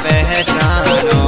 पहचानो।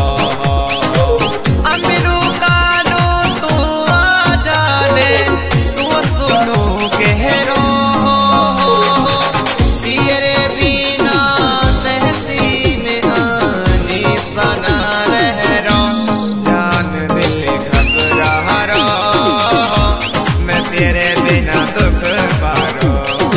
अमीरू कानू तू आ जाने तू सुनो कहरो तेरे बिना तहसी में आनी सना रह रो जान दिल घबरा रो मैं तेरे बिना दुख पारो।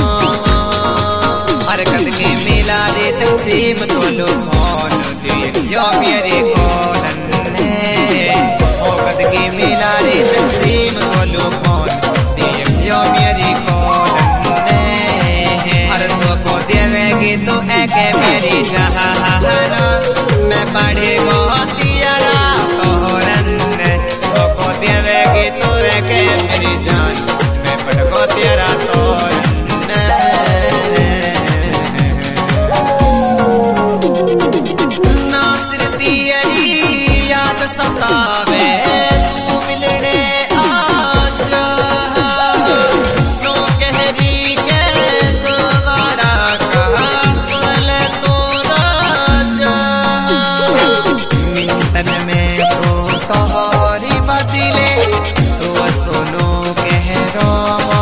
अरे कद की मिला दे तकसीम तो लो कौन दे यो मेरी कौन है ओ कद की मिला दे तकसीम तो लो कौन दे यो मेरी कौन है। अरे तो को देवेगी तो एक मेरी जहाना मैं पढ़ी बहुत यारा तोरन तो को देवेगी तो एक मेरी जान मैं पढ़ को तेरा तोरन। नासिर तेरी याद सतावे तू मिलने आजा क्यों कहरी के दोबारा कहा सुन ले तो राजा मिंटन में तो तोहरी बदले तो सुनो कह रो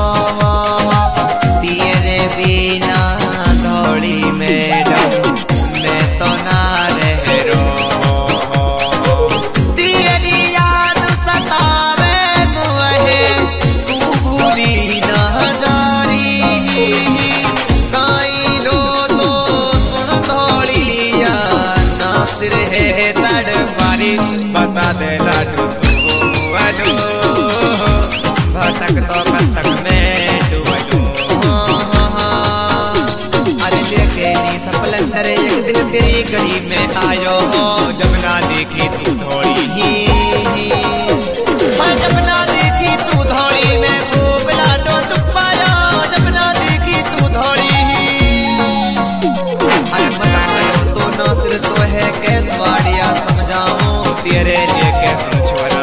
तेरे बिना दौड़ी मैडम मैं तो ना रह रो तेरी याद सतावे मुहे तू भूली ना जारी काई रो तो सुन दौड़िया नासिर है तड़पारी बता दे लाडू तू अलो भटक तो कब तक मैं डूबलू। अरे देखे नी सपलंदर एक दिन तेरी गली में आयो हो जब ना देखी तू धोड़ी ही जब ना देखी तू धोड़ी में खूब लाडो दुख पाया जब ना देखी तू धोड़ी ही। अरे बताओ तो नासिर तो है के द्वारिया समझाऊं तेरे लिए कैसे छोरा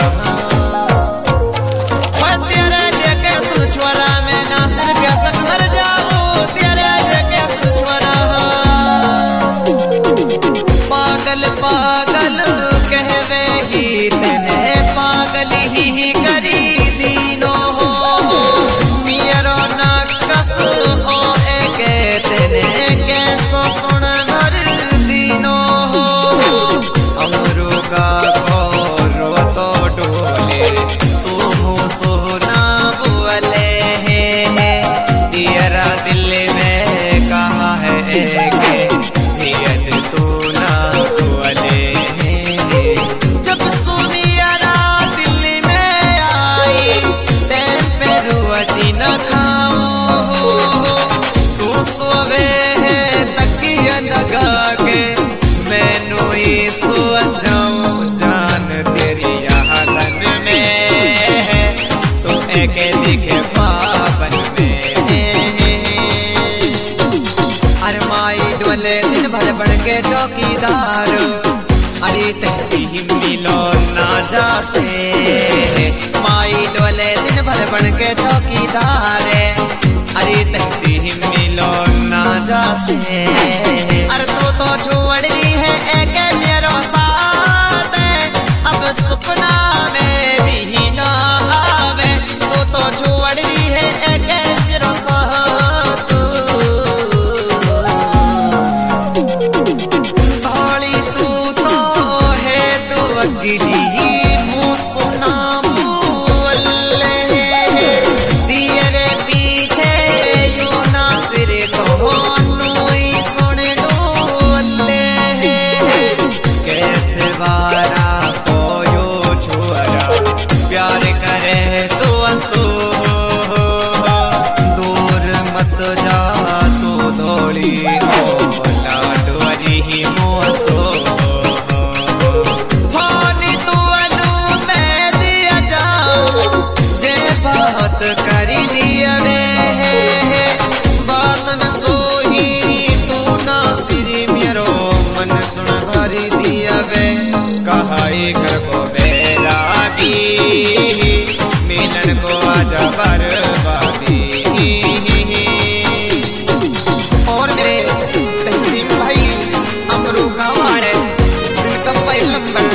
तेरे लिए कैसे छोरा मैं नासिर के संग मर जाऊं तेरे लिए कैसे छोरा। पागल पागल कहवे ही तेने पागल ही करी दीनो मेरा नकस हो एक तेने कैसो सुन हर दीनो अमरू का रो तो डोले तू सोना बोले तेरा दिल में कहा है नियत तू ना बोले जब सुनिया दिल में आई टाइम पे रोटी न खाऊं तू सोवे है तकिया लगा के मैनू ही सो जाऊं जान तेरी हालन में तू एक दिखे पावन में। अरे माई डोले दिन भर बन के चौकीदार अरे तहसी मिलो ना जासे माई डोले दिन भर बन के चौकीदार अरे तहसी मिलो ना जासे। अरे तो छोड़ रही है एक मेरा साथ अब सपना में भी ना आवे तो छोड़ रही है एक मेरा साथ थोड़ी तू तो है तो अकेली मुँह सुना बोले तेरे पीछे यू नासिर तो नोई सुन डोले कैसे वारा को यो छोरा प्यार करे तो दूर मत जा तू दौड़ी हो लाडवारी ही मोसो फोनी तू अनु मैं दिया जाऊं जे बात करी लिया वे बात न सोही तू नासिर मेरो मन सुन भरी दिया वे कहाई कर को बेरागी मिलन को आजा बर्बादी। और मेरे तहसीन भाई अमरू का वाड़े मोबाइल नंबर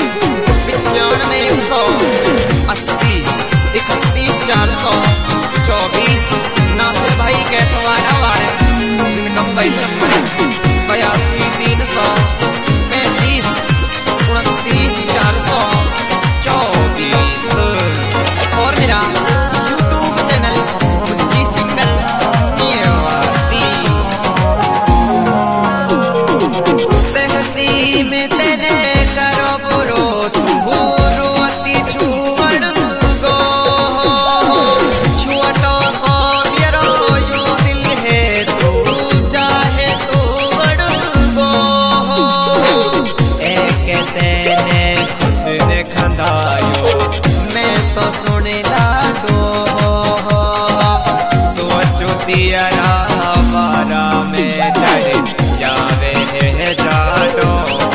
9580313424। नासिर भाई कैटवाड़ा वाड़े, इनका मोबाइल नंबर 82 333 29 424। और मेरा YouTube channel Mujji singer Mewati. तहसी में तेरे करो बुरो तू रोती छुअड़ गो, छुअटो सो मेरो यो दिल है तू चाहे तू अड़ गो। एक तेने खुद ने खंदायो मैं तो सुने लाडो, सोचो दियरा बारा में चढ़ जावे है जाडो।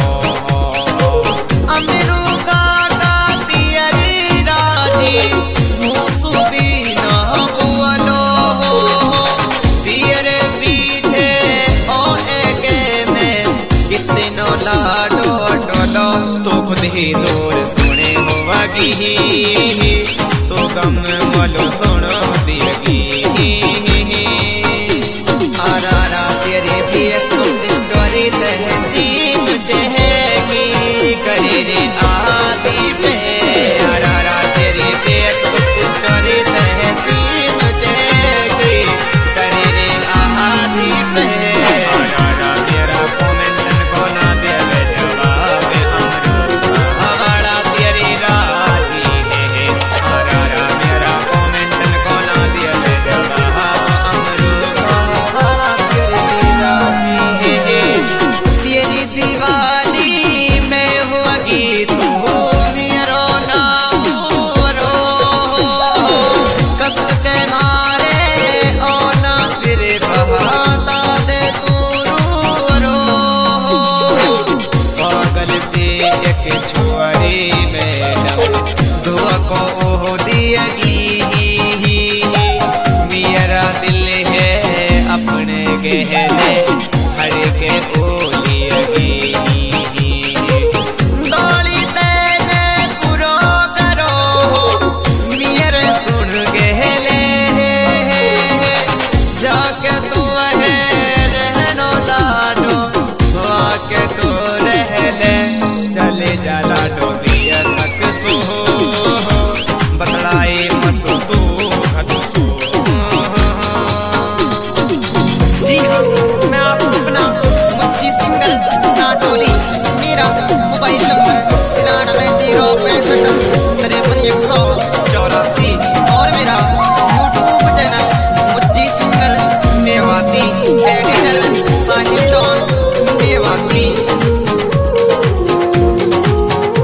अमीरू का दियरी राजी मुसु भी ना बोलो, दियरे पीछे ओ एके में कितनो लाडो डोलो। तो खुद ही दूर सुने होगी तो गम मोलो सुनो दियगी। आरा तेरी भी स्टोरी तहसीन चहेगी करे रे आदि पे। आरा तेरी भी स्टोरी तहसीन चहेगी करे रे आदि पे। आरा तेरा कमेंट को ना देवे जवाब हमारा तेरी राजी है। आरा मेरा कमेंट को ना देवे जवाब तेरी दीवानी में होगी तू मेरो नाम रो, कस के मारे ओ नासिर बहाता दे तू रो। पागल से एक छुआरी में दुआ को दियगी, मेरा दिल है अपने गहने हर के ओलियगी। दौड़ी तेने पूरो करो मेरे सुन गहले, जाके तू है रहनो लाडो आके तो रह ले। चले जा लाडो दिया सक सो बतलाए मसो तू खतसो। जी हाँ, मैं आपको अपना मुज्जी सिंगर नाटोली, मेरा मोबाइल नंबर 93 65 53 184 और मेरा YouTube channel Mujji singer Mewati, editor Sahil Don Mewati.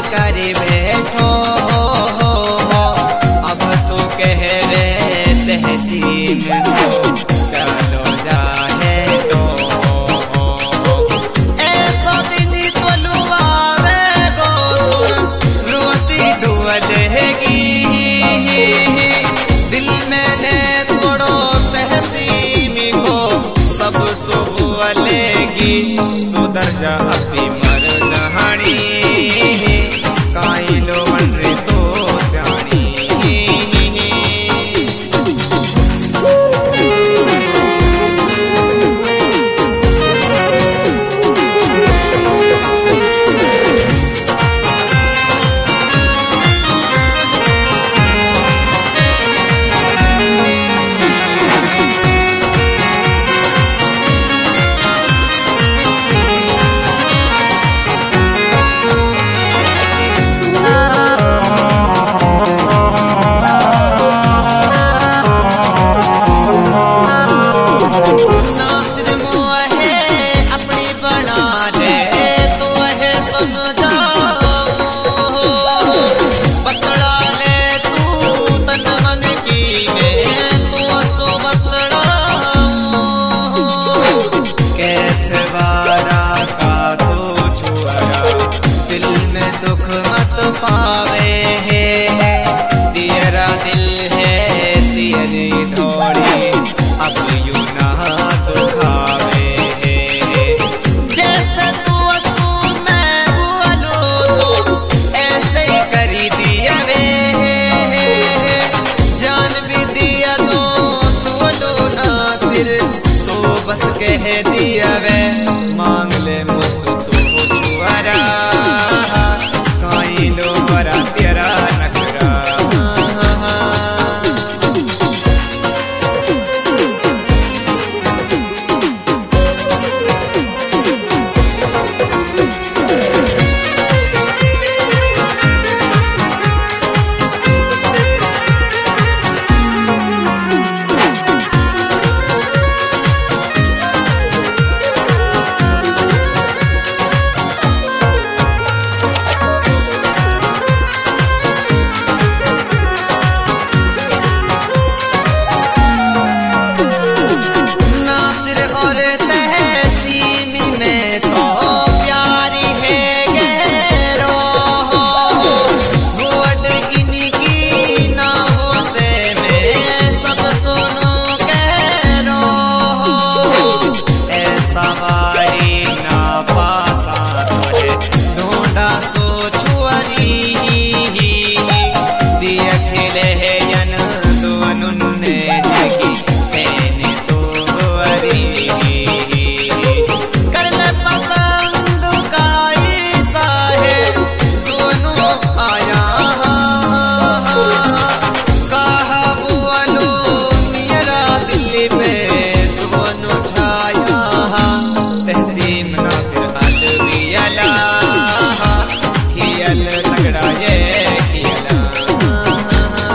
करी बैठो अब तो कह रे तहसीन को चलो जाने दो ऐसा दिन तो लुआवे गो रोती डुअलेगी दिल मैंने थोड़ो तहसीन को सब सुबह लेगी सुधर जा अपनी